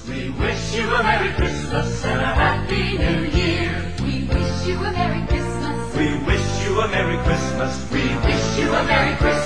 We wish you a Merry Christmas and a Happy New Year. We wish you a Merry Christmas. We wish you a Merry Christmas. We wish you a Merry Christmas.